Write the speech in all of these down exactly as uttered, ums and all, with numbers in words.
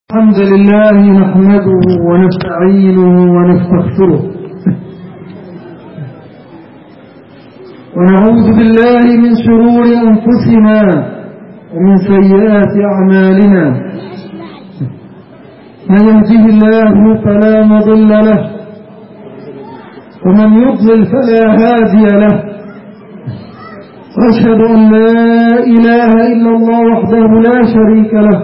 الحمد لله نحمده ونستعينه ونستغفره ونعوذ بالله من شرور أنفسنا ومن سيئات أعمالنا. من يهده الله فلا مضل له ومن يضلل فلا هادي له، وأشهد أن لا إله إلا الله وحده لا شريك له،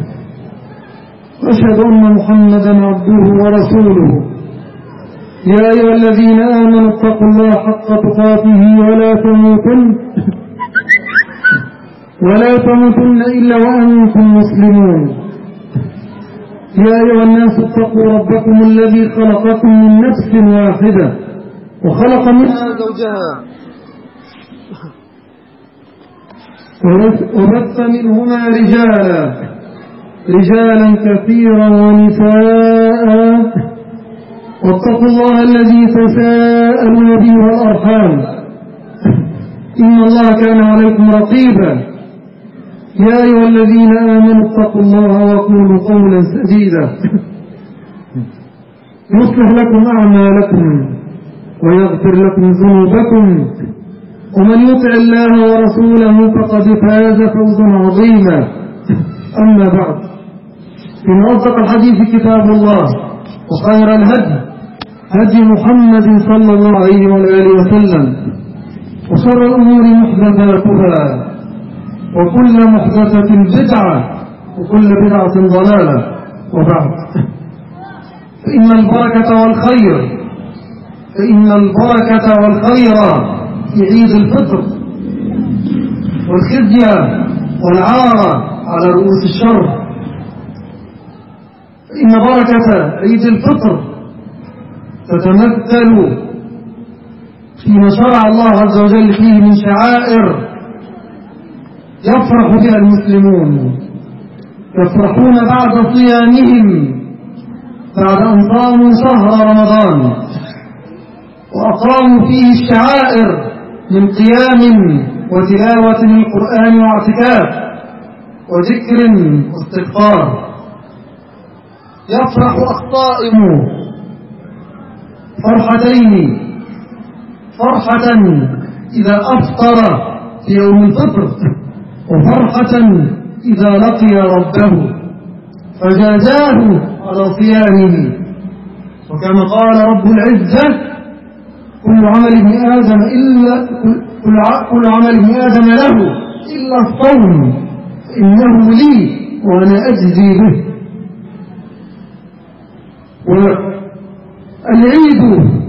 وأشهد أن محمدا عبده ورسوله. يا أيها الذين آمنوا اتقوا الله حق تقاته ولا تموتن ولا تموتن إلا وأنتم مسلمون. يا أيها الناس اتقوا ربكم الذي خلقكم من نفس واحدة وخلق منها زوجها وبث منهما رجالا رجالا كثيرا ونساء، واتقوا الله الذي تساءلون به والأرحام إن الله كان عليكم رقيبا. يا أيها الذين آمنوا اتقوا الله وقولوا قولا سديدا يصلح لكم أعمالكم ويغفر لكم ذنوبكم، ومن يطع الله ورسوله فقد فاز فوزا عظيما. أما بعد، إن أصدق الحديث كتاب الله، وخير الهدي هدي محمد صلى الله عليه وآله وسلم، وشر الأمور محدثاتها، وكل محدثة بدعة، وكل بدعة ضلالة. وبعد، فإن البركة والخير فإن البركة والخير في عيد الفطر، والخزي والعار على رؤوس الشر. إن بركة عيد الفطر تتمثل فيما شرع الله عز وجل فيه من شعائر يفرح بها المسلمون، يفرحون بعد صيامهم، بعد أن صاموا شهر رمضان وأقاموا فيه الشعائر من قيام وتلاوة للقرآن واعتكاف وذكر واستغفار. يفرح الصائم فرحتين: فرحة إذا أفطر في يوم الفطر، وفرحة إذا لقي ربه فجازاه على صيامه. وكما قال رب العزة: كل عمل ابن آدم إلا كل عمل ابن آدم له إلا الصوم إنه لي وأنا أجزي به. والعيد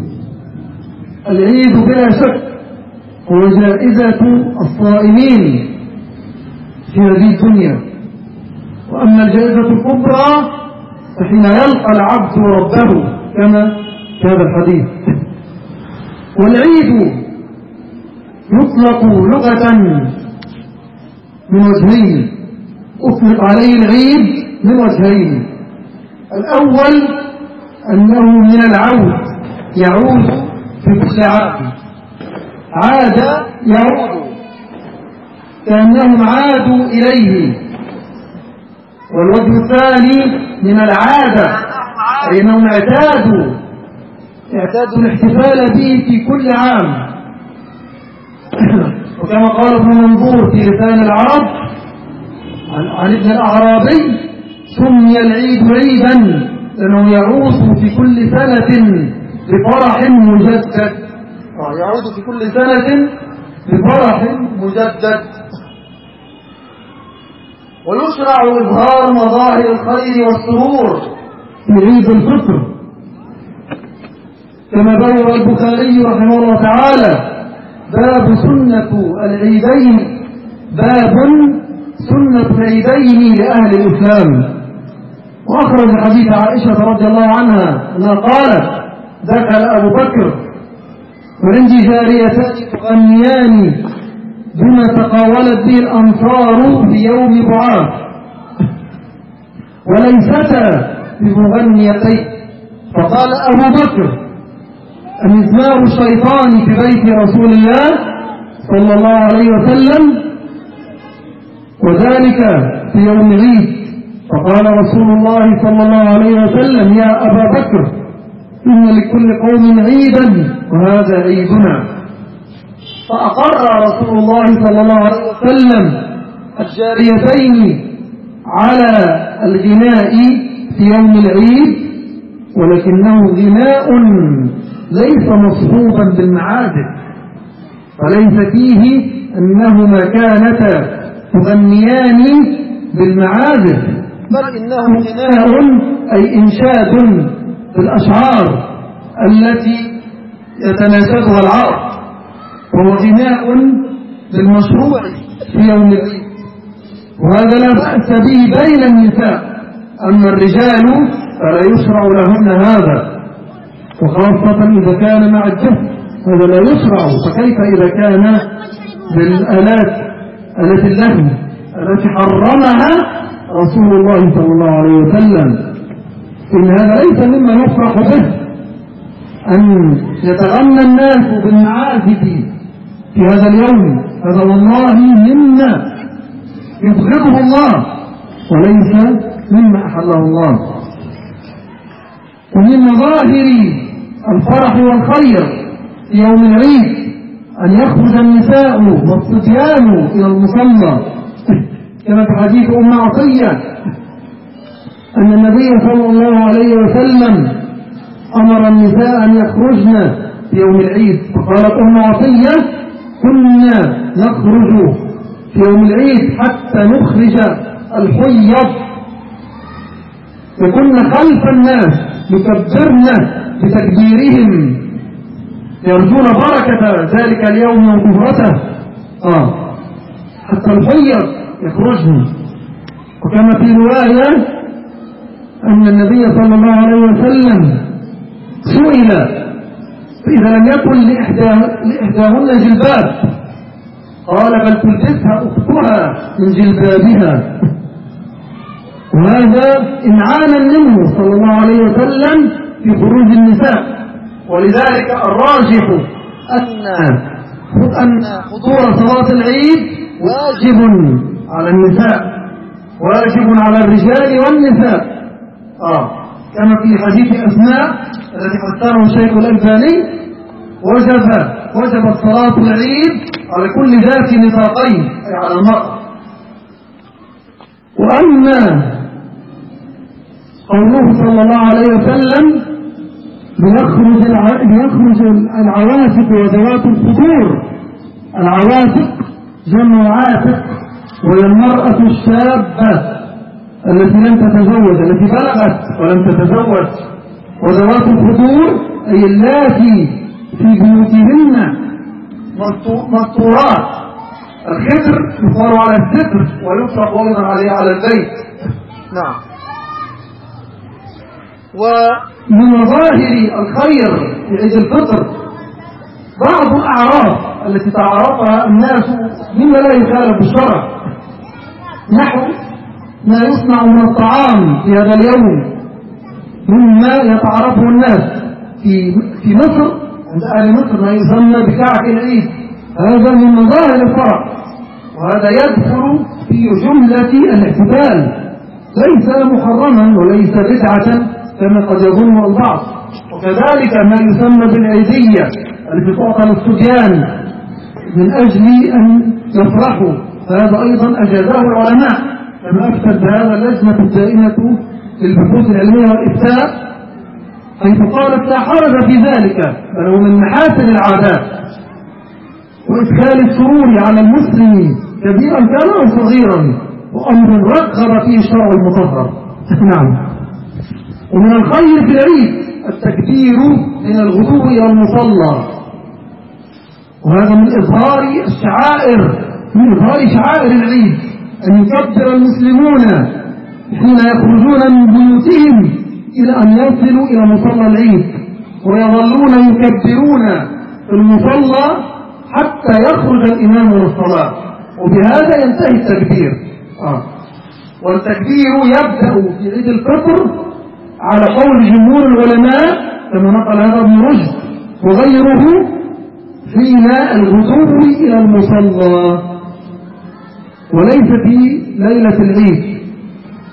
العيد بلا شك هو جائزة الصائمين في هذه الدنيا، وأما الجائزة الكبرى فحين يلقى العبد ربه كما في هذا الحديث. والعيد يطلق لغة من وجهين، أطلق عليه العيد من وجهين: الأول أنه من العود، يعود في كل عام، عاد يعود كأنهم عادوا إليه. والوجه الثاني من العادة، أي أنهم اعتادوا اعتادوا الاحتفال به في كل عام. وكما قال ابن منظور في لسان العرب عن ابن الأعرابي: سمي العيد عيدا لأنه يعود في كل سنة بفرح مجدد، يعود في كل سنة بفرح مجدد. ويشرع إظهار مظاهر الخير والسرور في عيد الفطر، كما بوّر البخاري رحمه الله تعالى: باب سنة العيدين باب سنة العيدين لأهل الإسلام. وأخرج حديث عائشة رضي الله عنها أنها قالت: دخل أبو بكر وعندي جاريتان تغنيان بما تقاولت به الأنصار في يوم بعاث، وليستا بمغنيتين. فقال أبو بكر: أمزمار الشيطان في بيت رسول الله صلى الله عليه وسلم، وذلك في يوم عيد. فقال رسول الله صلى الله عليه وسلم: يا أبا بكر، إن لكل قوم عيدا وهذا عيدنا. فأقر رسول الله صلى الله عليه وسلم الجاريتين على الغناء في يوم العيد، ولكنه غناء ليس مصحوبا بالمعازف، فليس فيه أنهما كانتا تغنيان بالمعازف، بل إنه غناء أي إنشاد بالأشعار التي يتناشدها العرب، وهو غناء بالمشروع في يوم العيد. وهذا لا بأس به بين النساء، أما الرجال فلا يشرع لهن هذا، وخاصة إذا كان مع الجهل هذا لا يشرع، فكيف إذا كان بالآلات آلات اللهو التي حرمها رسول الله صلى الله عليه وسلم. إن هذا ليس مما يفرح به أن يتغنى الناس بالمعازف في هذا اليوم، هذا والله مما يبغضه الله وليس مما أحله الله. ومن مظاهر الفرح والخير في يوم العيد أن يخرج النساء والصبيان إلى المصلى، كما في حديث أم عطية أن النبي صلى الله عليه وسلم أمر النساء أن يخرجن في يوم العيد، فقالت أم عطية: كنا نخرج في يوم العيد حتى نخرج الحيض، وكنا خلف الناس يكبرن بتكبيرهم يرجون بركة ذلك اليوم وطهرته، آه حتى الحيض يخرجن. وكما في رواية أن النبي صلى الله عليه وسلم سئل فإذا لم يكن لإحداهن جلباب قال: بل تلبسها أختها من جلبابها. وهذا إنعاما منه صلى الله عليه وسلم في خروج النساء. ولذلك الراجح أن أن حضور صلاة العيد واجب على النساء، واجب على الرجال والنساء، آه كما في حديث أسماء الذي حسنه الشيخ الألباني: وجب وجبت صلاة العيد على كل ذات نطاقين، أي على المرأة. وأما قوله صلى الله عليه وسلم: ليخرج ليخرج العواتق وذوات الخدور، العواتق جمع عاتق، وهي المرأة الشابة التي لم تتزوج، التي بلغت ولم تتزوج، وذوات الخدور أي اللاتي في بيوتهن مستورات. الخدر يقال على الستر ويطلق أيضا عليه على البيت. نعم. ومن مظاهر الخير في عيد الفطر بعض الأعراف التي تعرفها الناس مما لا يخالف بالشرع، نحو ما يصنع من الطعام في هذا اليوم مما يتعرفه الناس في في مصر، عند أهل مصر ما يسمى بكعك العيد، هذا من مظاهر الفرح، وهذا يدخل في جملة الاحتفال، ليس محرما وليس بدعة كما قد يظن البعض. وكذلك ما يسمى بالعيدية التي تعطى للصبيان من أجل أن يفرحوا، فهذا أيضا أجازه العلماء، كما أفتت بهذا اللجنة الدائمة للبحوث العلمية والإفتاء، حيث قالت لا حرج في ذلك، بل هو من محاسن العادات وإدخال السرور على المسلم كبيرا كان أو صغيرا، وأمر رغب فيه الشرع المطهر. نعم. ومن الخير في العيد التكبير من الغدو إلى المصلى، وهذا من إظهار الشعائر، من إظهار شعائر العيد، أن يكبر المسلمون حين يخرجون من بيوتهم إلى أن يصلوا إلى مصلى العيد، ويظلون يكبرون في المصلى حتى يخرج الإمام للصلاة، وبهذا ينتهي التكبير. آه. والتكبير يبدأ في عيد الفطر على قول جمهور العلماء كما نقل هذا ابن رشد وغيره حين الغدو إلى المصلى، وليس في ليلة العيد.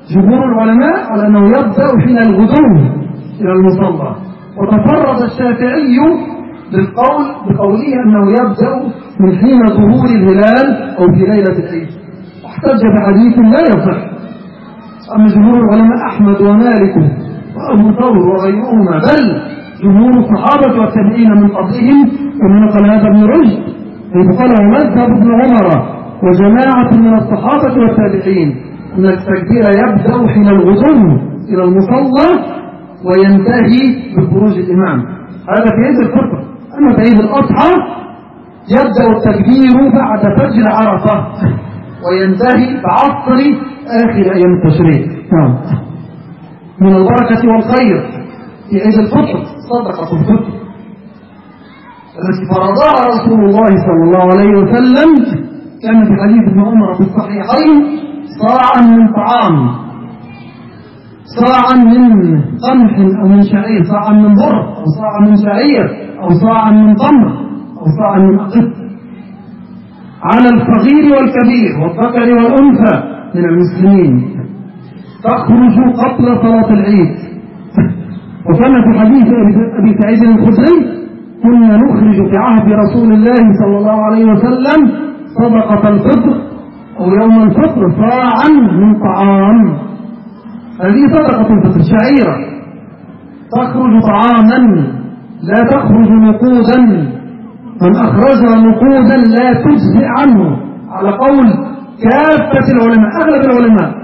جمهور العلماء على أنه يبدأ حين الغدو إلى المصلى، وتفرد الشافعي بالقول بقوله أنه يبدأ من حين ظهور الهلال أو في ليلة العيد، واحتج بحديث لا يصح. أما جمهور العلماء أحمد ومالك وأبو ثور وغيرهما، بل جمهور الصحابة والتابعين من قبلهم، ومن قال هذا ابن رشد حيث قال مذهب ابن عمر وجماعة من الصحابة والتابعين أن التكبير يبدأ حين الغدو إلى المصلى وينتهي بخروج الإمام، هذا في عيد الفطر. أما في عيد الأضحى يبدأ التكبير بعد فجر عرفة وينتهي بعصر آخر أيام التشريق. نعم. من البركة والخير في عيد الفطر صدقة الفطر التي فرضها رسول الله صلى الله عليه وسلم، كان في حديث ابن عمر في الصحيحين صاعا من طعام، صاعا من قمح أو من شعير، صاعا من بر أو صاعا من شعير أو صاعا من تمر أو صاعا من أقط، على الصغير والكبير والذكر والأنثى من المسلمين، تخرج قبل صلاة العيد. وكان في حديث أبي سعيد الخدري كنا نخرج في عهد رسول الله صلى الله عليه وسلم صدقة الفطر أو يوم الفطر صاعا من طعام. هذه صدقة الفطر شعيرة تخرج طعاما لا تخرج نقودا، من أخرجها نقودا لا تجزئ عنه على قول كافة العلماء، أغلب العلماء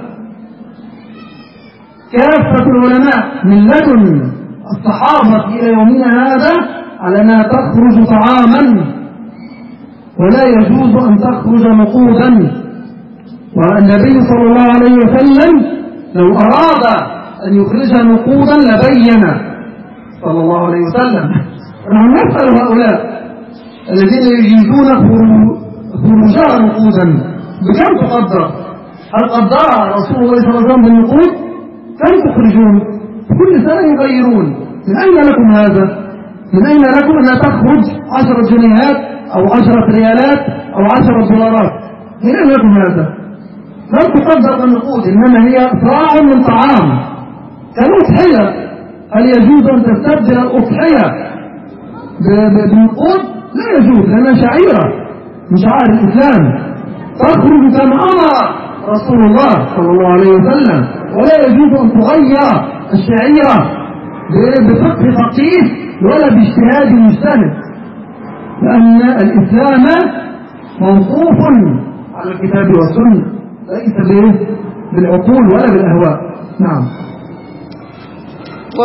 كافة العلماء من لدن الصحابة إلى يومنا هذا على أنها تخرج طعاما ولا يجوز أن تخرج نقودا. والنبي صلى الله عليه وسلم لو أراد أن يخرج نقودا لبين صلى الله عليه وسلم. نحن نسأل هؤلاء الذين يجيزون خروجها نقودا بكم تقدر؟ هل قدرها رسول الله صلى الله عليه وسلم بالنقود؟ كم تخرجون؟ كل سنة يغيرون. من أين لكم هذا؟ من أين لكم أن تخرج عشرة جنيهات أو عشرة ريالات أو عشرة دولارات؟ من أين لكم هذا؟ لم تقدر بالنقود، إنما هي صاع من طعام كالأضحية. هل يجوز أن تستبدل الأضحية بالنقود؟ لا يجوز، لأنها شعيرة من شعائر الإسلام تخرج كما أمر رسول الله صلى الله عليه وسلم، ولا يجوز أن تغير الشعيرة بفقه فقيه ولا باجتهاد مجتهد، لأن الإسلام موقوف على الكتاب والسنة ليس بالعقول ولا بالأهواء. نعم. و...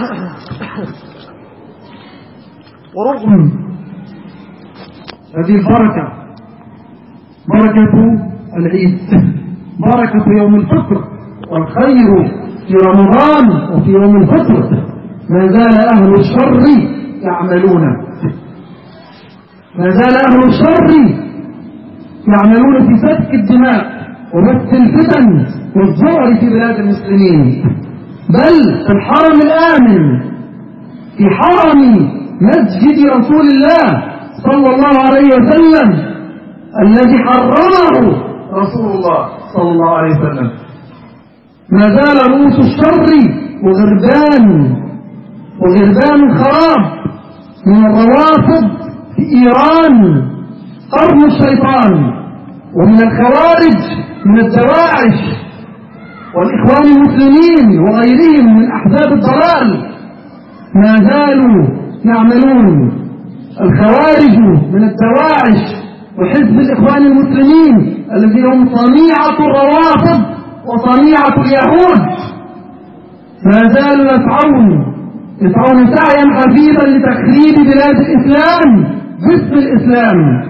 ورغم هذه البركة، بركة العيد، بركة يوم الفطر والخير في رمضان وفي يوم الفطر، ما زال أهل الشر يعملون، ما زال أهل الشر يعملون في سفك الدماء وبث الفتن والذعر في بلاد المسلمين، بل في الحرم الآمن، في حرم مسجد رسول الله صلى الله عليه وسلم الذي حرمه رسول الله صلى الله عليه وسلم، ما زال رؤوس الشر وغربان وغربان خراب من الروافض في إيران قرن الشيطان، ومن الخوارج من الدواعش والإخوان المسلمين وغيرهم من أحزاب الضلال، ما زالوا يعملون. الخوارج من الدواعش وحزب الإخوان المسلمين الذين هم صنيعة الروافض وصنيعة اليهود ما زالوا يسعون يسعون سعيا حثيثا لتخريب بلاد الإسلام باسم الإسلام،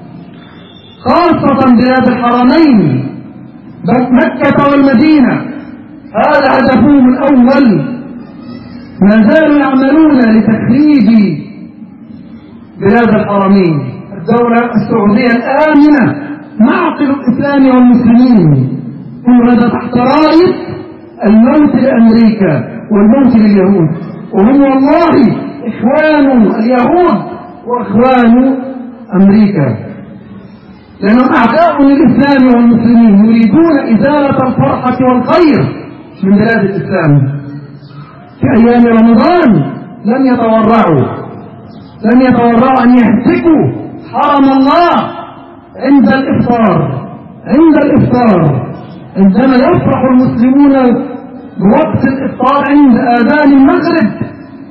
خاصة بلاد الحرمين مكة والمدينة، هذا هدفهم الأول. ما زالوا يعملون لتخريب بلاد الحرمين، الدولة السعودية الآمنة معقل الإسلام والمسلمين، كل هذا تحت راية الموت لأمريكا والموت لليهود، وهم والله إخوان اليهود وإخوان أمريكا، لأنهم أعداء للإسلام والمسلمين، يريدون إزالة الفرحة والخير من بلاد الإسلام في أيام رمضان لم يتورعوا لم يتورعوا أن يهتكوا حرم الله عند الإفطار عند الإفطار عندما يفرح المسلمون بوقت الإفطار عند آذان المغرب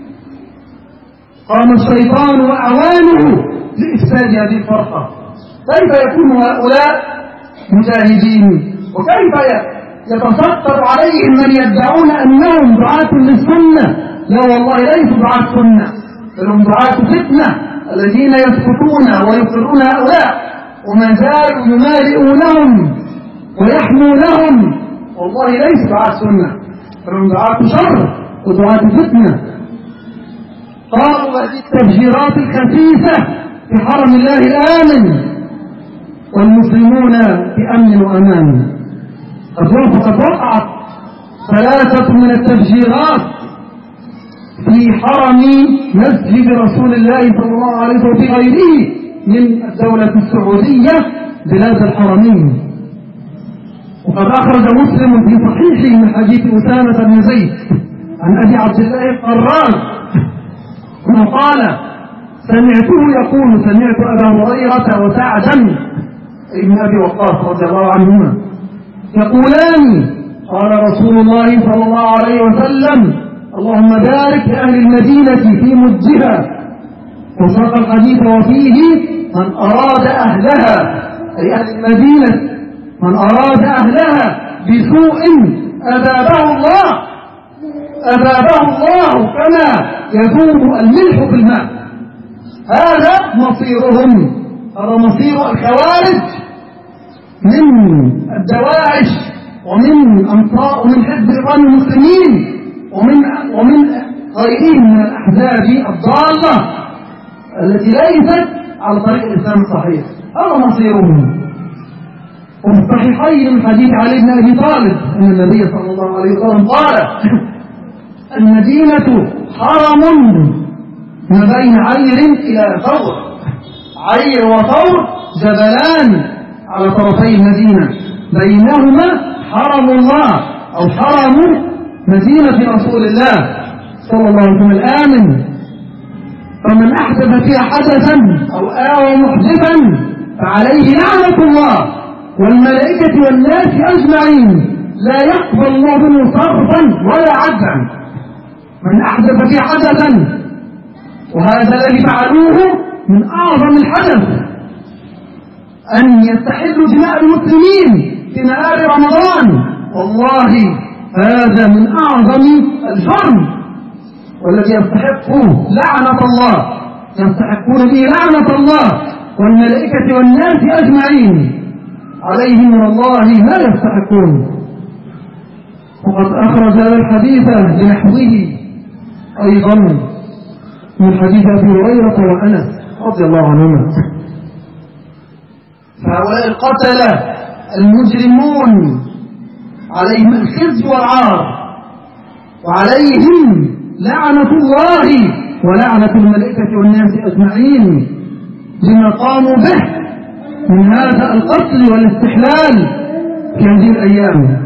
قام الشيطان وأعوانه لإفساد هذه الفرحة. كيف يكون هؤلاء مجاهدين وكيف يتستر عليهم من يدعون أنهم دعاة للسنة؟ لا والله ليسوا دعاة سنة بل هم دعاة فتنة الذين يسكتون ويقرون هؤلاء وما زالوا يمالئونهم ويحمونهم. والله ليسوا دعاة سنة بل هم دعاة شر ودعاة فتنة. قالوا هذه التفجيرات الخسيسة في حرم الله الآمن والمسلمون في أمن وأمان. قد وقعت ثلاثة من التفجيرات في حرم مسجد رسول الله صلى الله عليه وسلم وفي غيره من الدولة السعودية بلاد الحرمين. وقد أخرج مسلم في صحيحه من حديث أسامة بن زيد عن أبي عبد الله القراز وقال سمعته يقول سمعت أبا هريرة وسعدا ابن أبي وقاص رضي الله عنهما يقولان قال رسول الله صلى الله عليه وسلم اللهم بارك لأهل المدينة في مدها. وساق الحديث وفيه من أراد أهلها أي أهل المدينة من أراد أهلها بسوء أذابه الله أذابه الله كما يذوب الملح في الماء. هذا مصيرهم هذا مصير الخوارج من الدواعش ومن أنصار ومن حزب إخوان المسلمين ومن ومن غيرهم من الأحزاب الضالة التي ليست على طريق الإسلام الصحيح. هذا مصيرهم. وفي الصحيحين من حديث علي بن أبي طالب أن النبي صلى الله عليه وسلم قال المدينة حرم ما بين عير إلى ثور. عير وثور جبلان على طرفي المدينة بينهما حرم الله أو حرم مدينة رسول الله صلى الله عليه وسلم الآمن. فمن أحدث فيها حدثا أو آوى محدثا فعليه لعنة الله والملائكة والناس أجمعين لا يقبل الله منه صرفا ولا عدلا. من أحدث فيها حدثا وهذا الذي فعلوه من أعظم الحدث أن يستحلوا دماء المسلمين في نهار رمضان. والله هذا من أعظم الجرم والذي يستحقه لعنة الله يستحقون به لعنة الله والملائكة والناس أجمعين عليهم من الله ما يستحقون. وقد أخرج هذا الحديث بنحوه أيضا من حديث أبي هريرة وأنس رضي الله عنهما. فهؤلاء القتلة المجرمون عليهم الخزي والعار وعليهم لعنة الله ولعنة الملائكة والناس أجمعين لما قاموا به من هذا القتل والاستحلال في هذه الأيام.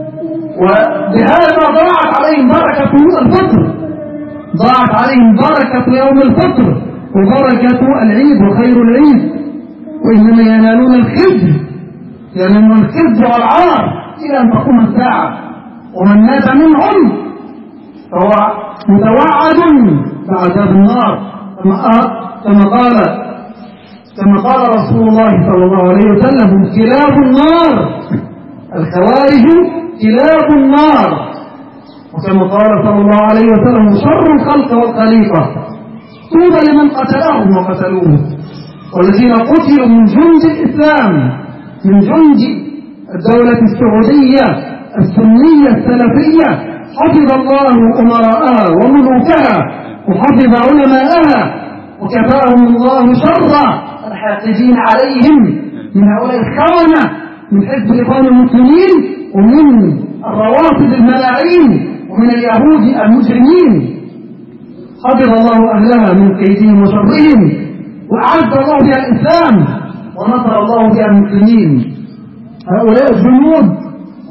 وبهذا ضاعت عليهم بركة الفطر ضاعت عليهم بركة يوم الفطر وبركة العيد وخير العيد. وإنما ينالون الخزي ينالون الخزي والعار إلى أن تقوم الساعة. ومن مات منهم فهو متوعد بعذاب النار كما قال كما قال رسول الله صلى الله عليه وسلم كلاب النار الخوارج كلاب النار. وكما قال صلى الله عليه وسلم شر الخلق والخليقة طوبى لمن قتلهم وقتلوه. والذين قتلوا من جند الإسلام من جند الدولة السعودية السنية السلفية حفظ الله أمراءها وملوكها وحفظ علماءها وكفاهم الله شر الحاقدين عليهم من هؤلاء الخونة من حزب الإخوان المسلمين ومن الروافض الملاعين ومن اليهود المجرمين. حفظ الله أهلها من كيدهم وشرهم وأعز الله بها الإسلام ونصر الله بها المسلمين. هؤلاء الجنود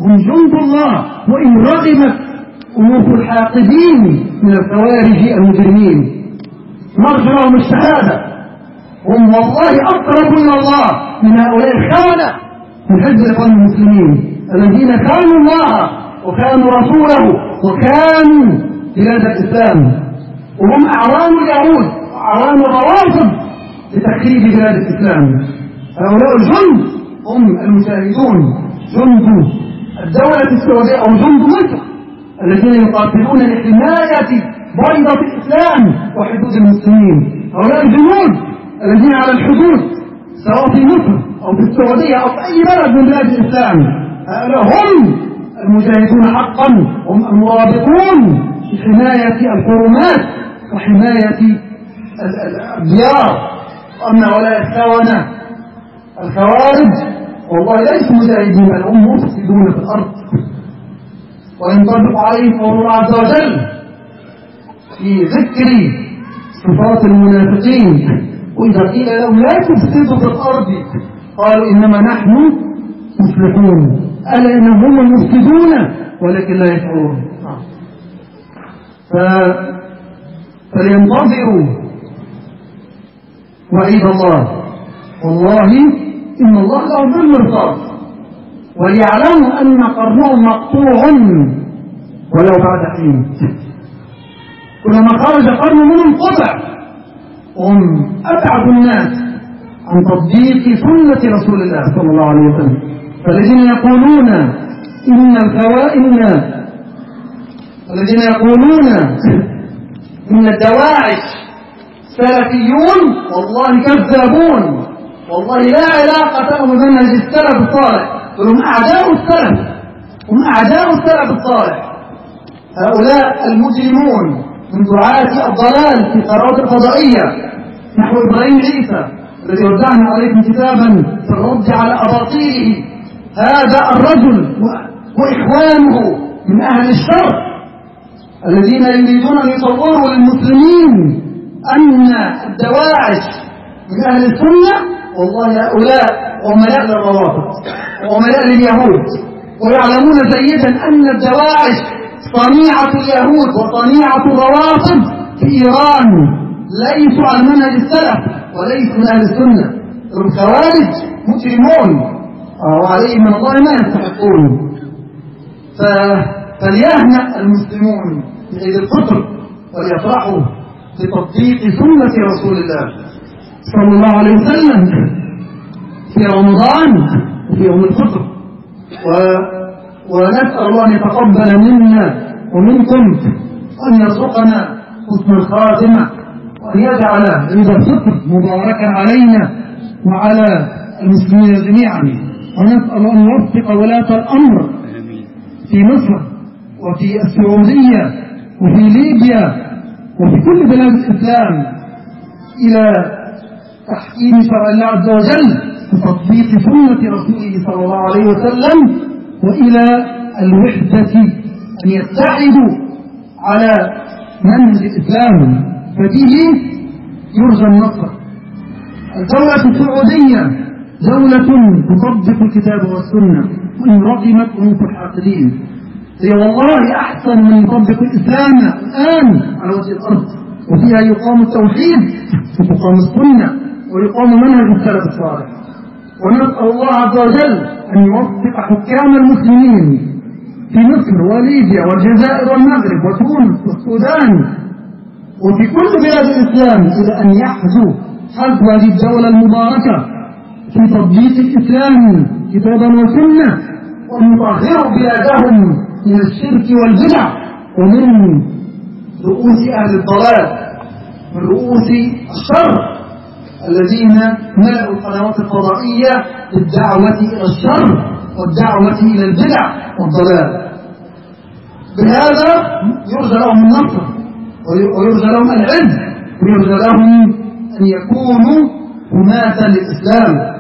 هم جند الله، وإن رغمت أنوف الحاقدين من الخوارج المجرمين نرجو لهم الشهادة. هم والله أقرب إلى الله من هؤلاء الخونة من حزب الإخوان المسلمين الذين كانوا الله وكانوا رسوله وكانوا بلاد الإسلام، وهم أعوان اليهود وأعوان الروافض لتخريب بلاد الإسلام. هؤلاء الجند هم المجاهدون، جند الدولة السعودية أو جند مصر الذين يقاتلون لحماية بيضة الإسلام وحدود المسلمين. هؤلاء الجنود الذين على الحدود سواء في مصر أو في السعودية أو في أي بلد من بلاد الإسلام، هؤلاء هم المجاهدون حقا، هم المرابطون لحماية الحرمات وحماية الديار. وأما هؤلاء الخونة الخوارج والله ليسوا مجاهدين بل هم مفسدون في الأرض. وينطبق عليه قول الله عز وجل في ذكر صفات المنافقين: وإذا قيل لهم لا تفسدوا في الأرض قالوا إنما نحن مصلحون ألا إنهم هم المفسدون ولكن لا يشعرون. ف... فلينتظروا وعيد الله، والله إن الله له بالمرصاد، وليعلموا أن قرنهم مقطوع ولو بعد حين. كلما خرج قرن منهم قطع، وهم أبعد الناس عن تطبيق سنة رسول الله صلى الله عليه وسلم. فالذين يقولون إن الخوائن الذين يقولون إن الدواعش سلفيون والله كذابون، والله لا علاقة لهم بمنهج السلف الصالح، هم أعداء السلف، هم أعداء السلف الصالح. هؤلاء المجرمون من دعاة الضلال في القنوات الفضائية نحو إبراهيم عيسى الذي وزعنا عليكم كتابا في الرد على أباطيله، هذا الرجل وإخوانه من أهل الشر الذين يريدون أن يصوروا للمسلمين أن الدواعش من أهل السنة، والله هؤلاء عملاء للروافض وعملاء لليهود، ويعلمون جيدا أن الدواعش صنيعة اليهود وصنيعة الروافض في إيران ليسوا على منهج السلف وليسوا من أهل السنة. الخوارج مجرمون وعليهم من الله ما يستحقون. فليهنأ المسلمون بعيد الفطر وليفرحوا بتطبيق سنة رسول الله صلى الله عليه وسلم في رمضان وفي يوم الفطر، و... ونسأل الله أن يتقبل منا ومنكم وأن يرزقنا حسن الخاتمة، وأن يجعل عيد الفطر مباركا علينا وعلى المسلمين جميعا. ونسأل أن يوفق ولاة الأمر في مصر وفي السعودية وفي ليبيا وفي كل بلاد الإسلام إلى تحكيم شرع الله عز وجل وتطبيق سنة رسوله صلى الله عليه وسلم، وإلى الوحدة أن يتحدوا على منهج الإسلام، فبه يرجى النصر. الدولة السعودية دولة تطبق الكتاب والسنة وإن رغمت أنوف الحاقدين، هي والله أحسن من يطبق الإسلام الآن على وجه الأرض، وفيها يقام التوحيد وتقام السنة ويقام منهج السلف الصالح. ونسأل الله عز وجل أن يوفق حكام المسلمين في مصر وليبيا والجزائر والمغرب وتونس والسودان وفي كل بلاد الإسلام إلى أن يحذوا حذو هذه الدولة المباركة في تطبيق الإسلام كتابا وسنة، وأن يطهروا بلادهم من الشرك والبدع ومن رؤوس أهل الضلال، من رؤوس الشر الذين ملأوا القنوات الفضائية بالدعوة إلى الشر والدعوة إلى البدع والضلال. بهذا يرجى لهم النصر ويرجى لهم العز ويرجى لهم أن يكونوا حماة للإسلام.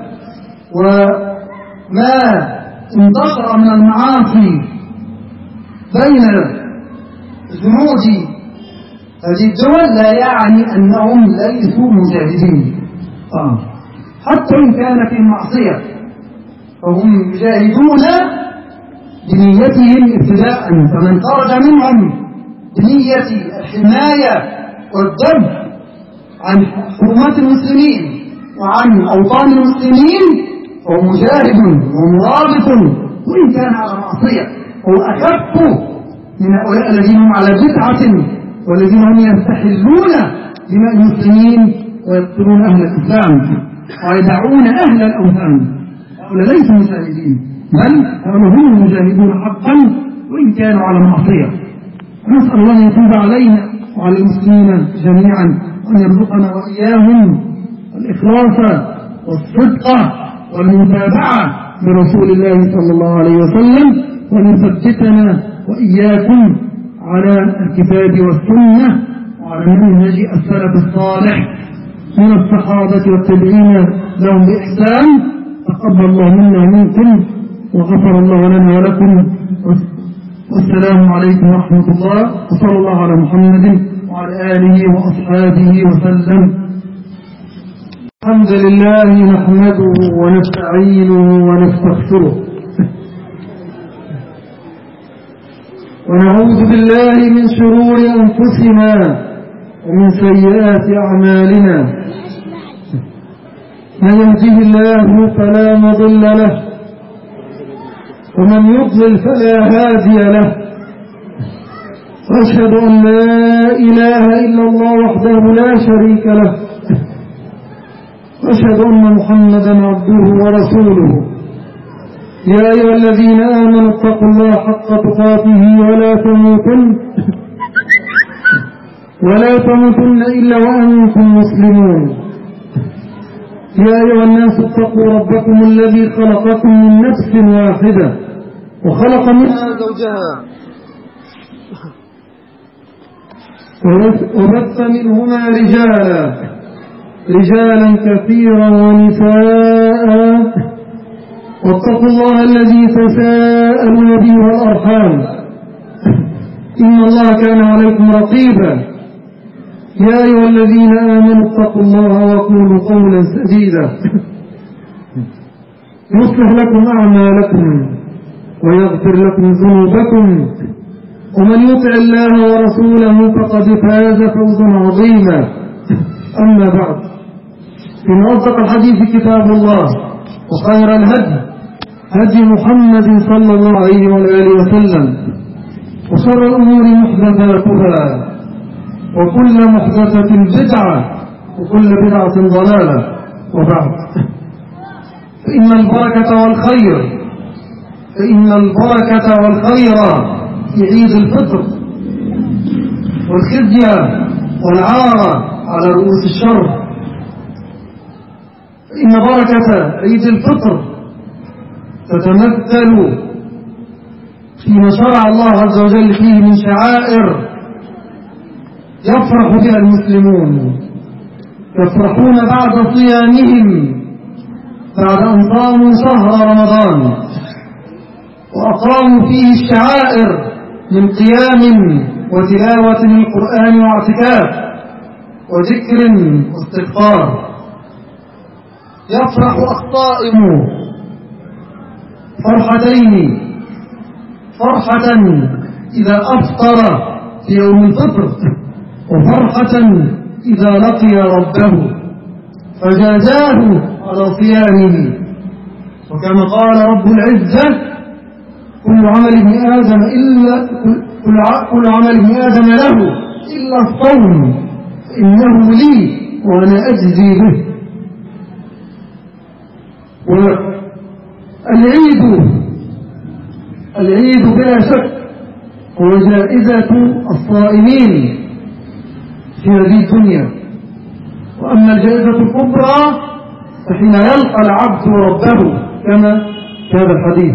وما انتشر من المعاصي بين جنود هذه الدول لا يعني أنهم ليسوا مجاهدين، آه. حتى إن كان في المعصية فهم يجاهدون بنيتهم ابتداء، فمن خرج منهم بنية الحماية والدفع عن حرمات المسلمين وعن أوطان المسلمين فهو مجاهد ومرابط وإن كان على معصية، هو أخف من هؤلاء الذين هم على بدعة والذين هم يستحلون دماء المسلمين ويقتلون أهل الإسلام ويدعون أهل الأوثان. هؤلاء ليسوا مجاهدين، بل هؤلاء هم المجاهدون حقا وإن كانوا على معصية. نسأل الله أن يتوب علينا وعلى المسلمين جميعا وأن يرزقنا وإياهم الإخلاص والصدق والمتابعة برسول الله صلى الله عليه وسلم، وأن يثبتنا وإياكم على الكتاب والسنة وعلى منهج السلف الصالح من الصحابة والتابعين لهم بإحسان. تقبل الله منا ومنكم وغفر الله لنا ولكم، والسلام عليكم ورحمة الله، وصلى الله على محمد وعلى آله وأصحابه وسلم. الحمد لله نحمده ونستعينه ونستغفره ونعوذ بالله من شرور أنفسنا ومن سيئات أعمالنا. من يهده الله فلا مضل له ومن يضلل فلا هادي له، وأشهد أن لا إله إلا الله وحده لا شريك له، وأشهد أن محمدا عبده ورسوله. يا أيها الذين آمنوا اتقوا الله حق تقاته ولا تموتن ولا تموتن إلا وأنتم مسلمون. يا أيها الناس اتقوا ربكم الذي خلقكم من نفس واحدة وخلق منها زوجها وبث منهما رجالا رجالا كثيرا ونساء، واتقوا الله الذي تساءلون به والأرحام إن الله كان عليكم رقيبا. يا أيها الذين آمنوا اتقوا الله وقولوا قولا سديدا يصلح لكم أعمالكم ويغفر لكم ذنوبكم، ومن يطع الله ورسوله فقد فاز فوزا عظيما. أما بعد، إن أصدق الحديث كتاب الله، وخير الهدي هدي محمد صلى الله عليه وآله وسلم، وشر الأمور محدثاتها وكل محدثة بدعة وكل بدعة ضلالة. وبعد، فإن البركة والخير فإن البركة والخير في عيد الفطر، والخزي والعار على رؤوس الشر. فإن بركة عيد الفطر تتمثل فيما شرع الله عز وجل فيه من شعائر يفرح بها المسلمون، يفرحون بعد صيامهم بعد أن صاموا شهر رمضان وأقاموا فيه الشعائر من قيام وتلاوة للقرآن واعتكاف وذكر واستغفار. يفرح الصائم فرحتين، فرحة إذا أفطر في يوم الفطر، وفرحة إذا لقي ربه فجازاه على صيامه. وكما قال رب العزة: كل عمل ابن آدم إلا كل عمل ابن آدم له إلا الصوم إنه لي وأنا أجزي به. والعيد العيد بلا شك هو جائزة الصائمين في هذه الدنيا، وأما الجائزة الكبرى فحين يلقى العبد ربه كما في هذا الحديث.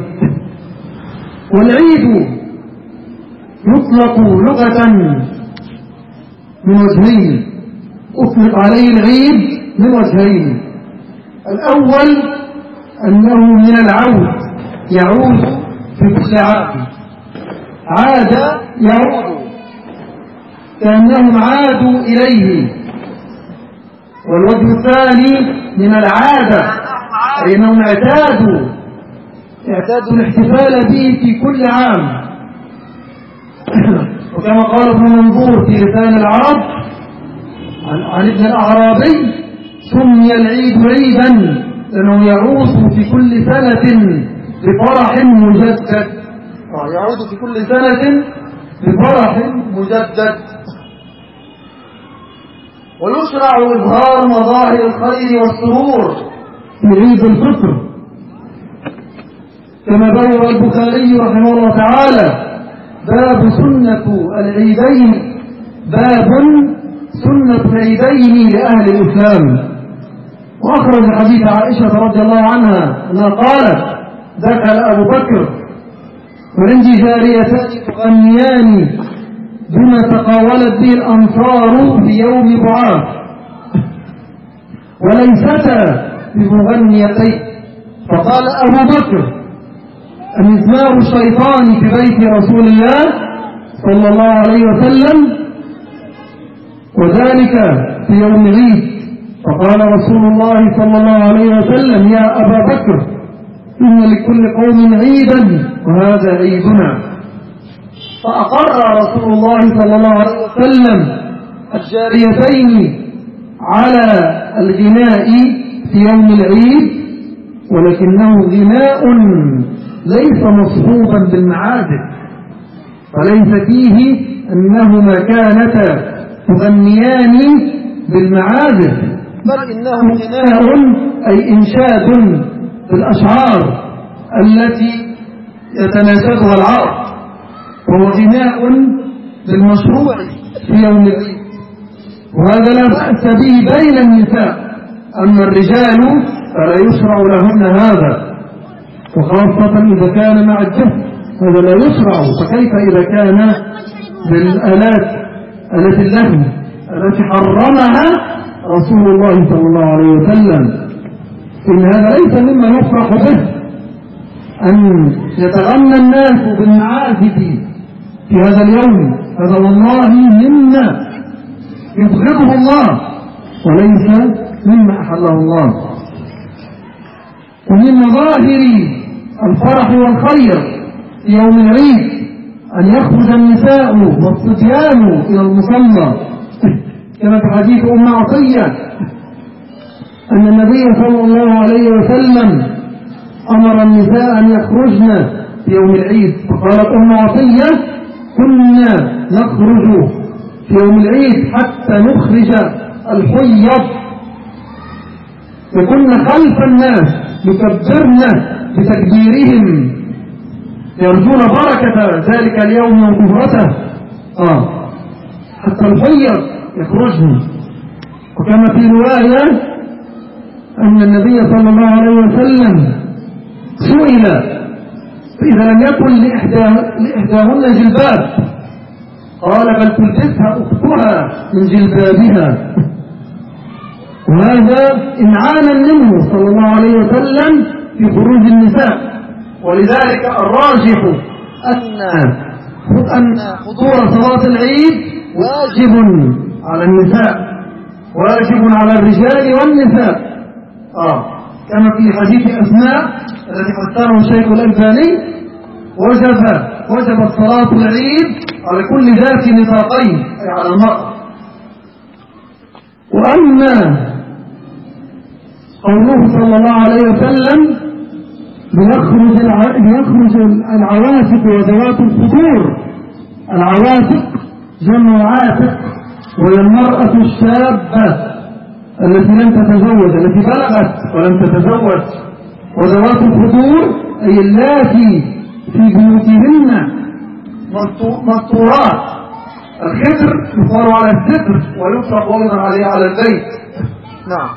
والعيد يطلق لغة من وجهين، أطلق عليه العيد من وجهين. الأول أنه من العود، يعود في كل عام، عاد يعود كأنهم عادوا إليه. والوجه الثاني من العادة، أي أنهم اعتادوا اعتادوا الاحتفال به في كل عام. وكما قال ابن منظور في لسان العرب عن ابن الأعرابي: سمي العيد عيدا لأنه يعود في كل سنة بفرح مجدد. يعود في كل سنة بفرح مجدد. ويشرع إظهار مظاهر الخير والسرور في عيد الفطر، كما بوّب البخاري رحمه الله تعالى: باب سنة العيدين، باب سنة العيدين لأهل الإسلام. وأخرج حديث عائشة رضي الله عنها أنها قالت: دخل أبو بكر وعندي جاريتان تغنيان بما تقاولت به الأنصار في يوم بعاث، وليستا بمغنيتين. فقال أبو بكر: أمزمار الشيطان في بيت رسول الله صلى الله عليه وسلم، وذلك في يوم عيد. فقال رسول الله صلى الله عليه وسلم: يا أبا بكر، إن لكل قوم عيدا وهذا عيدنا. فأقر رسول الله صلى الله عليه وسلم الجاريتين على الغناء في يوم العيد، ولكنه غناء ليس مصحوبا بالمعازف، فليس فيه أنهما كانتا تغنيان بالمعازف، بل إنه غناء أي إنشاد بالأشعار التي يتناشدها العرب، وهو غناء بالمشروع في يوم العيد. وهذا لا بأس به بين النساء، أما الرجال فلا يشرع لهن هذا، وخاصة إذا كان مع الجهل هذا لا يشرع، فكيف إذا كان بالآلات آلات اللهو التي حرمها رسول الله صلى الله عليه وسلم. إن هذا ليس مما يفرح به أن يتغنى الناس بالمعازف في هذا اليوم، هذا والله مما يبغضه الله وليس مما أحله الله. ومن مظاهر الفرح والخير في يوم العيد أن يخرج النساء والصبيان إلى المصلى، كما في حديث أم عطية أن النبي صلى الله عليه وسلم أمر النساء أن يخرجن في يوم العيد. فقالت أم عطية: كنا نخرج في يوم العيد حتى نخرج الحيض، وكنا خلف الناس يكبرن بتكبيرهم يرجون بركة ذلك اليوم وطهرته، آه حتى الحيض يخرجن. وكما في رواية أن النبي صلى الله عليه وسلم سئل: إذا لم يكن لإحداهن جلباب، قال: بل تلبسها أختها من جلبابها. وهذا إمعانا منه صلى الله عليه وسلم في خروج النساء. ولذلك الراجح أن أن حضور صلاة العيد واجب على النساء، واجب على الرجال والنساء، آه كما في حديث أسماء الذي فسره الشيخ الألباني: وجب وجبت صلاة العيد على كل ذات نطاقين، أي على المرأة. وأما قوله صلى الله عليه وسلم: ليخرج ليخرج العواتق وذوات الخدور، العواتق جمع عاتق، وهي المرأة الشابة التي لم تتزوج، التي بلغت ولم تتزوج، وذوات الخدور أي اللاتي في بيوتهن مستورات. الخدر يقال على الستر ويطلق أيضا عليه على البيت. نعم.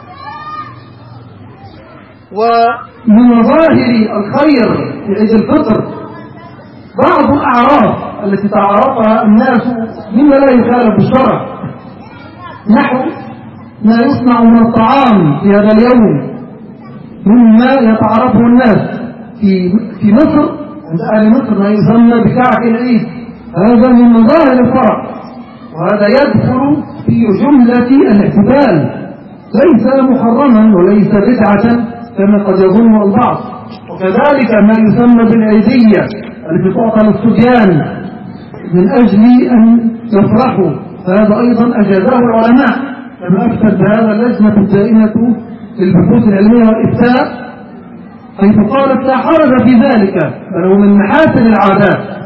ومن مظاهر الخير في عيد الفطر بعض الأعراف التي تعرفها الناس مما لا يخالف الشرع، نحو ما يصنع من الطعام في هذا اليوم مما يتعرفه الناس في في مصر، عند أهل مصر ما يسمى بكعك العيد. هذا من مظاهر الفرح، وهذا يدخل في جملة الاحتفال، ليس محرما وليس بدعة كما قد يظن البعض. وكذلك ما يسمى بالعيدية التي تعطى للصبيان من أجل أن يفرحوا، فهذا أيضا أجازه العلماء كما أفتت بهذا اللجنة الدائمة للبحوث العلمية والإفتاء، حيث قالت لا حرج في ذلك، بل هو من محاسن العادات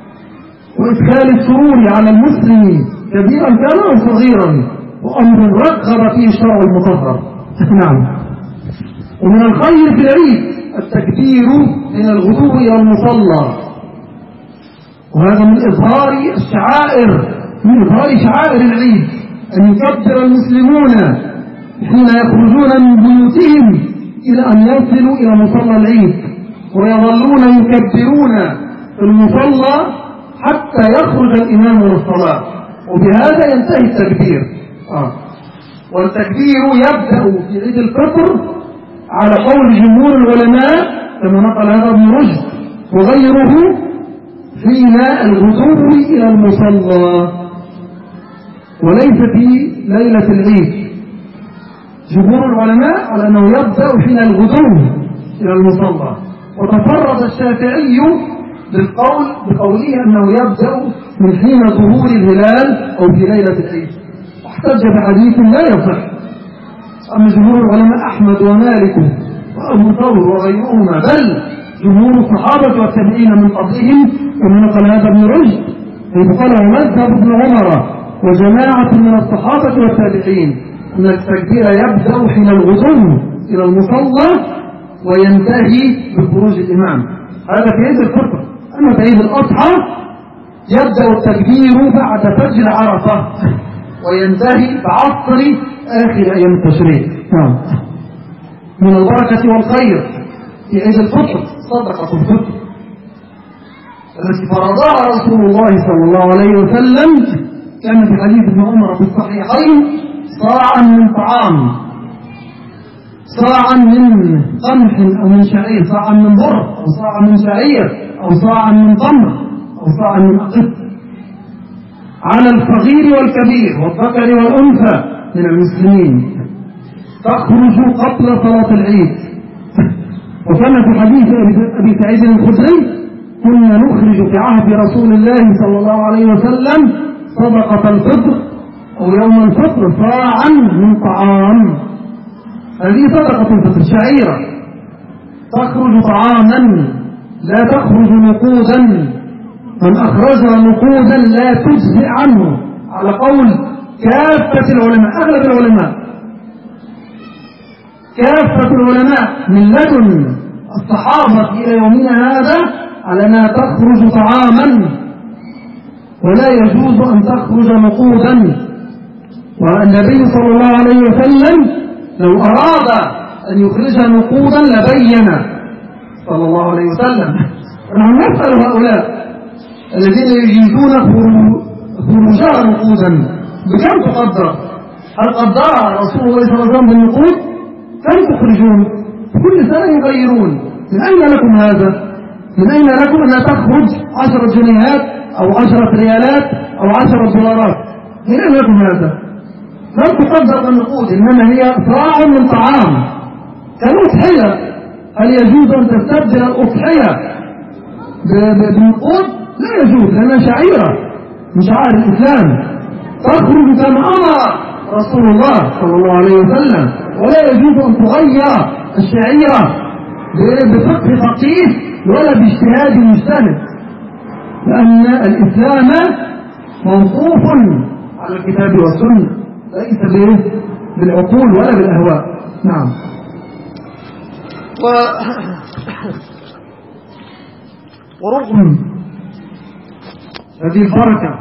وإدخال السرور على المسلم كبيرا كان أو صغيرا، وأمر رغب فيه الشرع المطهر. نعم. ومن الخير في العيد التكبير من الغدو إلى المصلى، وهذا من إظهار الشعائر من إظهار شعائر العيد، أن يكبر المسلمون حين يخرجون من بيوتهم إلى أن يصلوا إلى مصلى العيد، ويظلون يكبرون في المصلى حتى يخرج الإمام للصلاة، وبهذا ينتهي التكبير. آه. والتكبير يبدأ في عيد الفطر على قول جمهور العلماء كما نقل هذا ابن رشد وغيره حين الغدو إلى المصلى، وليس في ليلة العيد. جمهور العلماء على أنه يبدأ حين الغدو إلى المصلى، وتفرد الشافعي بالقول بقوله أنه يبدأ من حين ظهور الهلال أو في ليلة العيد، واحتج بحديث لا يصح. أما جمهور العلماء أحمد ومالك وأبو ثور وغيرهما، بل جمهور الصحابة والتابعين من قبلهم كما نقل هذا ابن رشد، حيث قال مذهب ابن عمر وجماعة من الصحابة والتابعين أن التكبير يبدأ حين الغدو إلى المصلى وينتهي بخروج الإمام. هذا في عيد الفطر. أما في عيد الأضحى يبدأ التكبير بعد فجر عرفة وينتهي بعصر آخر أيام التشريق. نعم. من البركة والخير في عيد الفطر صدقة الفطر التي فرضها رسول الله صلى الله عليه وسلم، كان في حديث ابن عمر في الصحيحين صاعا من طعام، صاعا من قمح أو من شعير، صاعا من بر أو صاعا من شعير أو صاعا من تمر أو صاعا من أقط، على الصغير والكبير والذكر والأنثى من المسلمين، تخرج قبل صلاة العيد. وكان في حديث أبي سعيد الخدري كنا نخرج في عهد رسول الله صلى الله عليه وسلم صدقة الفطر أو يوم الفطر صاعا من طعام. هذه صدقة الفطر شعيرة تخرج طعاما لا تخرج نقودا، من أخرجها نقودا لا تجزئ عنه على قول كافة العلماء، أغلب العلماء كافة العلماء من لدن الصحابة إلى يومنا هذا على أنها تخرج طعاما ولا يجوز أن تخرج نقودا. والنبي صلى الله عليه وسلم لو أراد أن يخرج نقودا لبين صلى الله عليه وسلم. ونحن نسأل هؤلاء الذين يجيزون خروجها نقودا بكم تقدر؟ هل قدرها رسول الله صلى الله عليه وسلم بالنقود؟ كم تخرجون؟ كل سنة يغيرون. من أين لكم هذا؟ من أين لكم أنها تخرج عشرة جنيهات أو عشرة ريالات أو عشرة دولارات؟ من أين لكم هذا؟ لم تقدر بالنقود، إنما هي صاع من طعام كالأضحية. هل يجوز أن تستبدل الأضحية بالنقود؟ لا يجوز، لأنها شعيرة من شعائر الإسلام تخرج كما أمر رسول الله صلى الله عليه وسلم، ولا يجوز أن تغير الشعيرة بفقه فقيه ولا باجتهاد مجتهد، لأن الإسلام موقوف على الكتاب والسنة ليس بالعقول ولا بالأهواء. نعم. و... ورغم هذه البركة،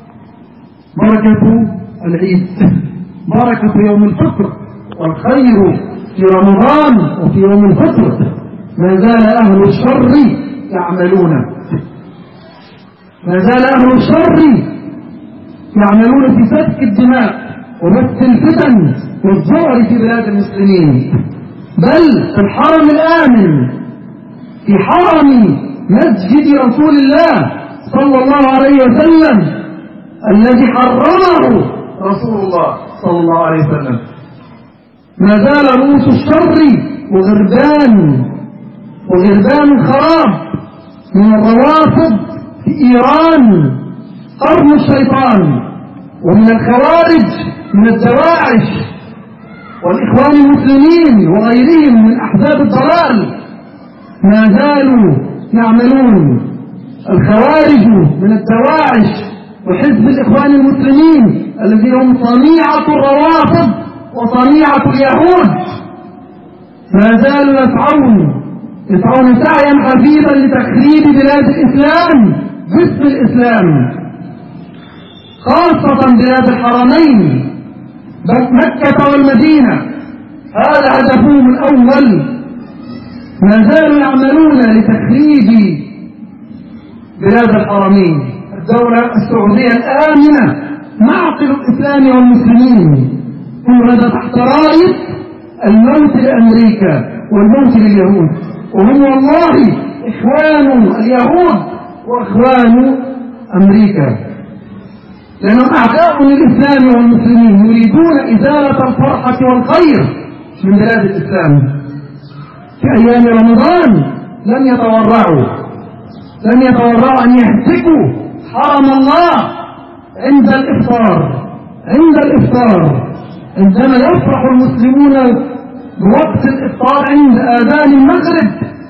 بركة العيد، بركة يوم الفطر والخير في رمضان وفي يوم الفطر، ما زال أهل الشر يعملون ما زال أهل الشر يعملون في سفك الدماء وبث الفتن والذعر في بلاد المسلمين، بل في الحرم الآمن في حرم مسجد رسول الله صلى الله عليه وسلم الذي حرمه رسول الله صلى الله عليه وسلم، ما زال رؤوس الشر وغربان وغربان خراب من الروافض في إيران قرن الشيطان، ومن الخوارج من الدواعش والإخوان المسلمين وغيرهم من أحزاب الضلال ما زالوا يعملون. الخوارج من الدواعش وحزب الإخوان المسلمين الذين هم صنيعة الروافض وصنيعة اليهود ما زالوا يسعون يسعون سعيا حثيثا لتخريب بلاد الإسلام باسم الإسلام، خاصة بلاد الحرمين مكة والمدينة. هذا هدفهم الأول. ما زالوا يعملون لتخريب بلاد الحرمين، الدولة السعودية الآمنة معقل الإسلام والمسلمين، هم تحت راية الموت لأمريكا والموت لليهود، وهم والله إخوان اليهود وإخوان أمريكا، لأنهم أعداء للإسلام والمسلمين يريدون إزالة الفرحة والخير من بلاد الإسلام. في أيام رمضان لم يتورعوا لم يتورعوا أن يهتكوا حرم الله عند الإفطار عند الإفطار عندما يفرح المسلمون بوقت الإفطار عند آذان المغرب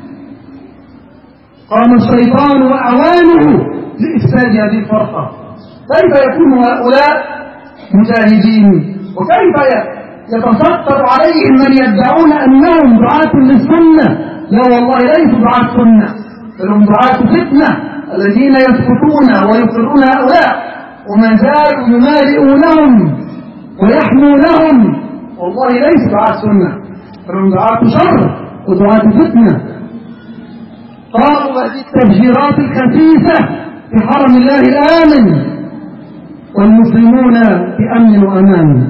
قام الشيطان وأعوانه لإفساد هذه الفرحة. كيف يكون هؤلاء مجاهدين؟ وكيف يتسطر عليهم من يدعون أنهم دعاة للسنة؟ لا والله ليسوا دعاة سنة، بل هم دعاة فتنة الذين يسكتون ويقرون هؤلاء وما زالوا يمالئونهم ويحمونهم. والله ليسوا دعاة سنة، بل هم دعاة شر ودعاة فتنة. قاموا بهذه التفجيرات الخسيسة في حرم الله الآمن والمسلمون في أمن وأمان.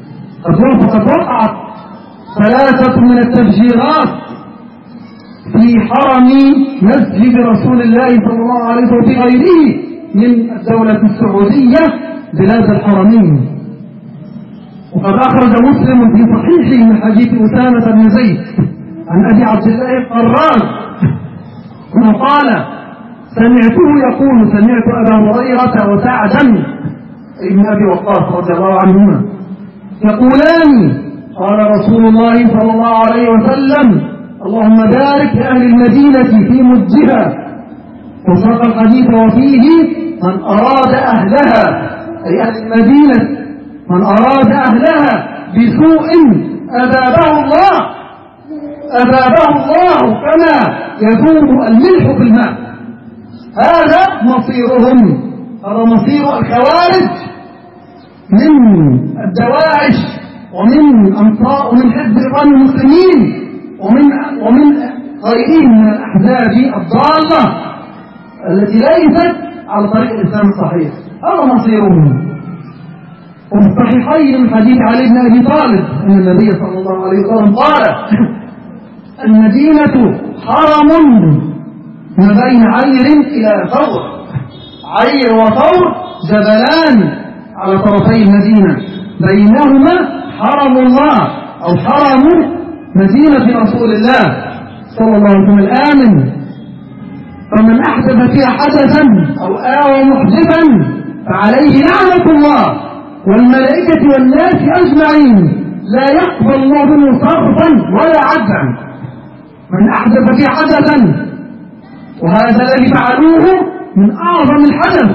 قد وقعت ثلاثة من التفجيرات في حرم مسجد رسول الله صلى الله عليه وسلم وفي غيره من الدولة السعودية بلاد الحرمين. وقد أخرج مسلم في صحيحه من حديث أسامة بن زيد عن أبي عبد الله القراز وقال سمعته يقول سمعت أبا هريرة وسعدا ابن أبي وقاص رضي الله عنهما يقولان قال رسول الله صلى الله عليه وسلم اللهم بارك لأهل المدينة في مجها، وساق الحديث وفيه من أراد أهلها أي أهل المدينة من أراد أهلها بسوء أذابه الله أذابه الله كما يذوب الملح في الماء. هذا مصيرهم، هذا مصير الخوارج من الدواعش ومن أنصار ومن حزب الإخوان المسلمين ومن ومن غيرهم من الأحزاب الضالة التي ليست على طريق الإسلام الصحيح. هذا مصيرهم. وفي الصحيحين من حديث علي بن أبي طالب أن النبي صلى الله عليه وسلم قال المدينة حرم ما بين عير إلى ثور. عير وثور جبلان على طرفي المدينة بينهما حرم الله أو حرم مدينة رسول الله صلى الله عليه وسلم الآمن. فمن أحدث فيها حدثا أو آوى محدثا فعليه لعنة الله والملائكة والناس أجمعين لا يقبل الله منه صرفا ولا عدلا. من أحدث فيها حدثا، وهذا الذي فعلوه من أعظم الحدث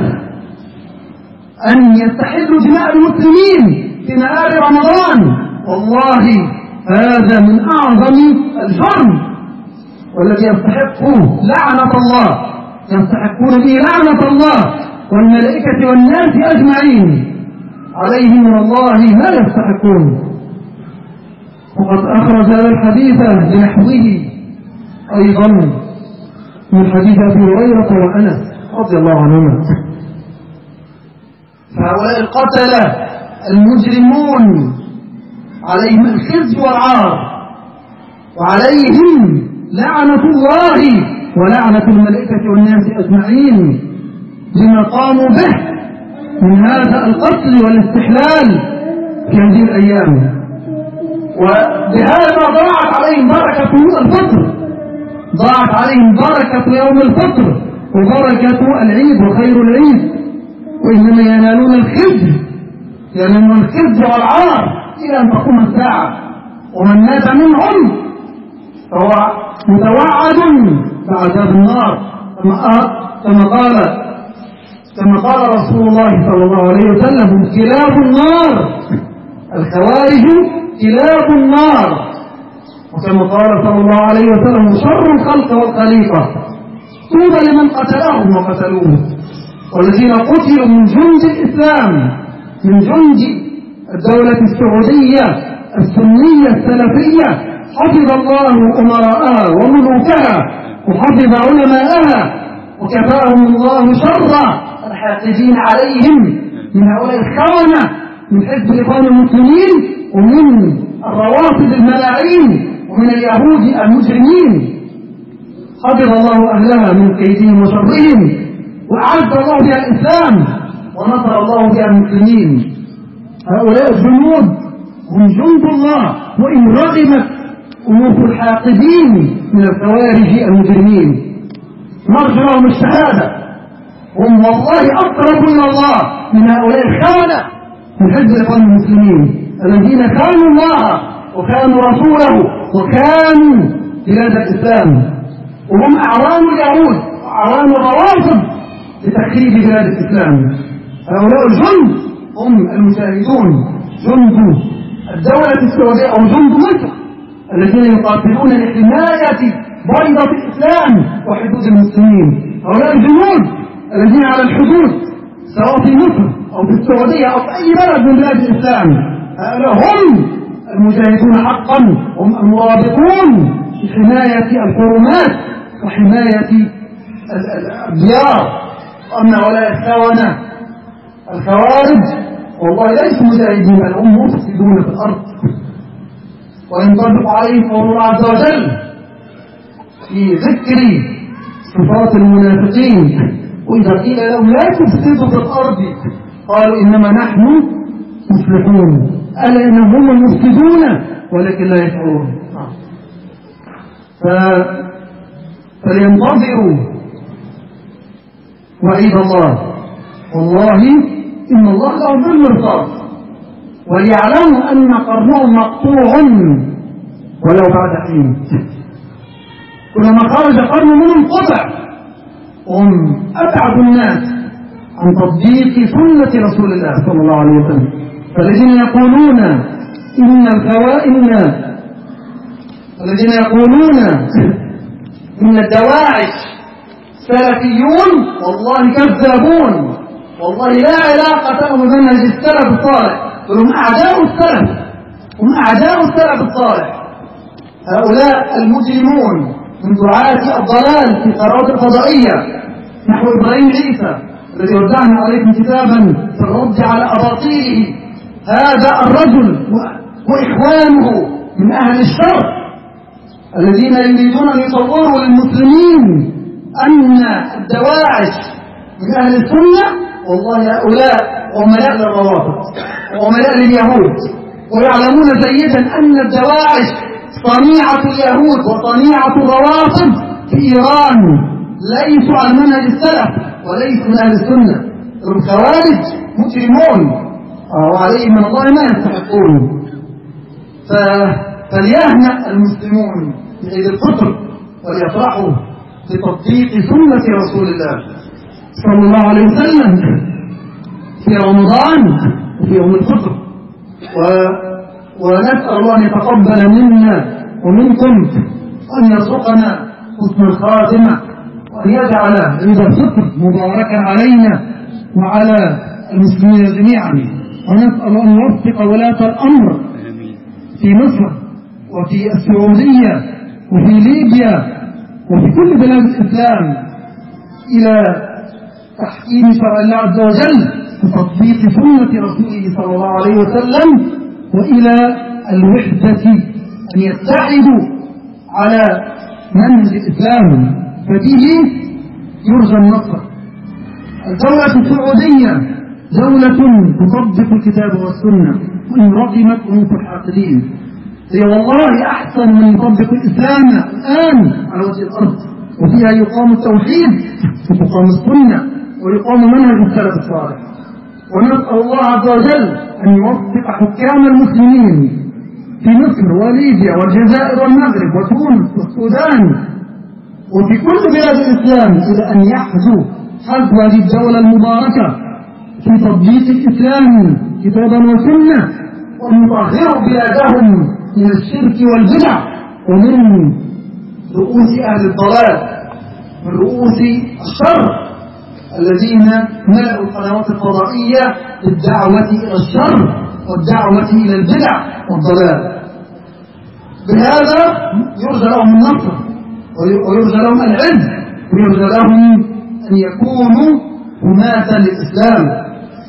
أن يستحلوا دماء المسلمين في نهار رمضان. والله هذا من أعظم الجرم والذي يستحقه لعنة الله، يستحقون به لعنة الله والملائكة والناس أجمعين، عليهم من الله ما يستحقون. وقد أخرج هذا الحديث بنحوه أيضا من حديث أبي هريرة وأنس رضي الله عنهما. فهؤلاء القتلة المجرمون عليهم الخزي والعار وعليهم لعنة الله ولعنة الملائكة والناس أجمعين لما قاموا به من هذا القتل والاستحلال في هذه الأيام. وبهذا ضاعت عليهم بركة الفطر ضاعت عليهم بركة يوم الفطر وبركة العيد وخير العيد، وإنما ينالون الخزي، ينالون الخزي والعار إلى أن تقوم الساعة. ومن مات منهم فهو متوعد بعذاب النار، كما قال كما قال رسول الله صلى الله عليه وسلم: كلاب النار، الخوارج كلاب النار. وكما قال صلى الله عليه وسلم: شر الخلق والخليقة، طوبى لمن قتلهم وقتلوه. والذين قتلوا من جند الإسلام، من جند الدولة السعودية السنية السلفية، حفظ الله أمراءها وملوكها وحفظ علماءها، وكفاهم الله شر الحاقدين عليهم من هؤلاء الخونة من حزب الإخوان المسلمين ومن الروافض الملاعين ومن اليهود المجرمين. حفظ الله أهلها من كيدهم وشرهم، وأعز الله بها الإسلام ونصر الله بها المسلمين. هؤلاء الجنود هم جند الله، وإن رغمت أنوف الحاقدين من الخوارج المجرمين نرجو لهم الشهادة. هم والله أقرب إلى الله من هؤلاء الخونة من حزب الإخوان المسلمين الذين خانوا الله وخانوا رسوله وخانوا بلاد الإسلام، وهم أعوان اليهود وأعوان الروافض لتخريب بلاد الإسلام. هؤلاء الجند هم المجاهدون، جند الدولة السعودية أو جند مصر الذين يقاتلون لحماية بيضة الإسلام وحدود المسلمين. هؤلاء الجنود الذين على الحدود سواء في مصر أو في السعودية أو في أي بلد من بلاد الإسلام، هؤلاء هم المجاهدون حقا، هم المرابطون لحماية الحرمات وحماية الديار. أما هؤلاء الخونة الخوارج والله ليسوا مجاهدين، بل هم مفسدون في الأرض. وينطبق عليهم قول الله عز وجل في ذكر صفات المنافقين: وإذا قيل لهم لا تفسدوا في الأرض قالوا إنما نحن مصلحون، ألا إنهم هم المفسدون ولكن لا يشعرون. ف... فلينتظروا وعيد الله، والله إن الله لهم بالمرصاد، وليعلموا أن قرنهم مقطوع ولو بعد حين. كلما خرج قرن منهم قطع، هم أبعد الناس عن تطبيق سنة رسول الله صلى الله عليه وسلم. فالذين يقولون إن الخوائن الذين يقولون إن الدواعش سلفيون والله كذابون، والله لا علاقة لهم بمنهج السلف الصالح، بل هم أعداء السلف، هم أعداء السلف الصالح. هؤلاء المجرمون من دعاة الضلال في القنوات الفضائية نحو إبراهيم عيسى الذي وزعنا عليكم كتابا في الرد على أباطيله، هذا الرجل وإخوانه من أهل الشر الذين يريدون أن يصوروا للمسلمين أن الدواعش من أهل السنة، والله هؤلاء عملاء للروافض وعملاء لليهود، ويعلمون جيدا أن الدواعش صنيعة اليهود وصنيعة الروافض في إيران، ليسوا على منهج السلف وليسوا من أهل السنة. الخوارج مجرمون وعليهم من الله ما يستحقون. فليهنأ المسلمون بعيد الفطر وليفرحوا بتطبيق سنة رسول الله صلى الله عليه وسلم في رمضان وفي يوم الفطر، و... ونسأل الله أن يتقبل منا ومنكم وأن يرزقنا حسن الخاتمة، وأن يجعل عيد الفطر مباركا علينا وعلى المسلمين جميعا. ونسأل أن يوفق ولاة الأمر في مصر وفي السعودية وفي ليبيا وفي كل بلاد الإسلام إلى تحكيم شرع الله عز وجل وتطبيق سنة رسوله صلى الله عليه وسلم، وإلى الوحدة أن يتحدوا على منهج الإسلام، ففيه يرجى النصر. الدولة السعودية دولة تطبق الكتاب والسنة وإن رغمت أنوف الحاقدين، هي والله أحسن من يطبق الإسلام الآن على وجه الأرض، وفيها يقام التوحيد وتقام السنة ويقام منهج السلف الصالح. ونسأل الله عز وجل أن يوفق حكام المسلمين في مصر وليبيا والجزائر والمغرب وتونس والسودان وفي كل بلاد الإسلام إلى أن يحذوا حذو هذه الدولة المباركة في تطبيق الإسلام كتابا وسنة، وأن يطهروا بلادهم من الشرك والبدع ومن رؤوس أهل الضلال، من رؤوس الشر الذين ملأوا القنوات الفضائية بالدعوة إلى الشر والدعوة إلى البدع والضلال. بهذا يرجى لهم النصر ويرجى لهم العز ويرجى لهم أن يكونوا حماة للإسلام.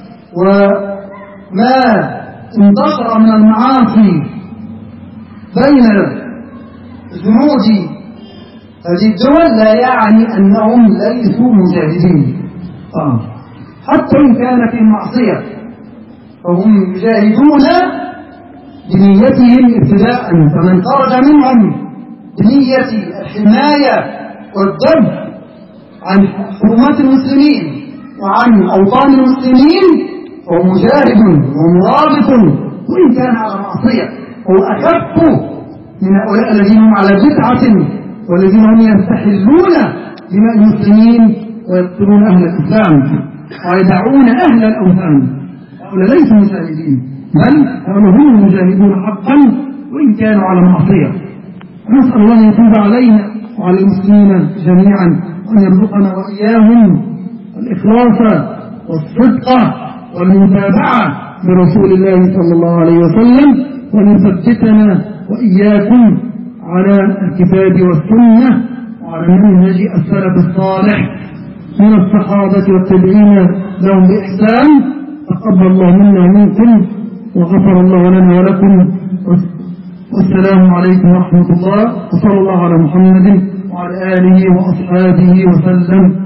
وما انتشر من المعاصي بين جنود هذه الدول لا يعني أنهم ليسوا مجاهدين، آه. حتى إن كان في معصية فهم يجاهدون بنيتهم ابتداء، فمن خرج منهم بنية الحماية والدفع عن حرمات المسلمين وعن أوطان المسلمين فهو مجاهد ومرابط وإن كان على معصية، هو أخف من هؤلاء الذين هم على بدعة والذين هم يستحلون دماء المسلمين ويقتلون أهل الإسلام ويدعون أهل الأوثان. هؤلاء ليسوا مجاهدين، بل هؤلاء هم المجاهدون حقا وإن كانوا على معصية. نسأل الله أن يتوب علينا وعلى المسلمين جميعا وأن يرزقنا وإياهم الإخلاص والصدق والمتابعة برسول الله صلى الله عليه وسلم، وأن يثبتنا وإياكم على الكتاب والسنة وعلى منهج السلف الصالح من الصحابة والتابعين لهم بإحسان. تقبل الله منا ومنكم وغفر الله لنا ولكم، والسلام عليكم ورحمة الله، وصلى الله على محمد وعلى آله وأصحابه وسلم.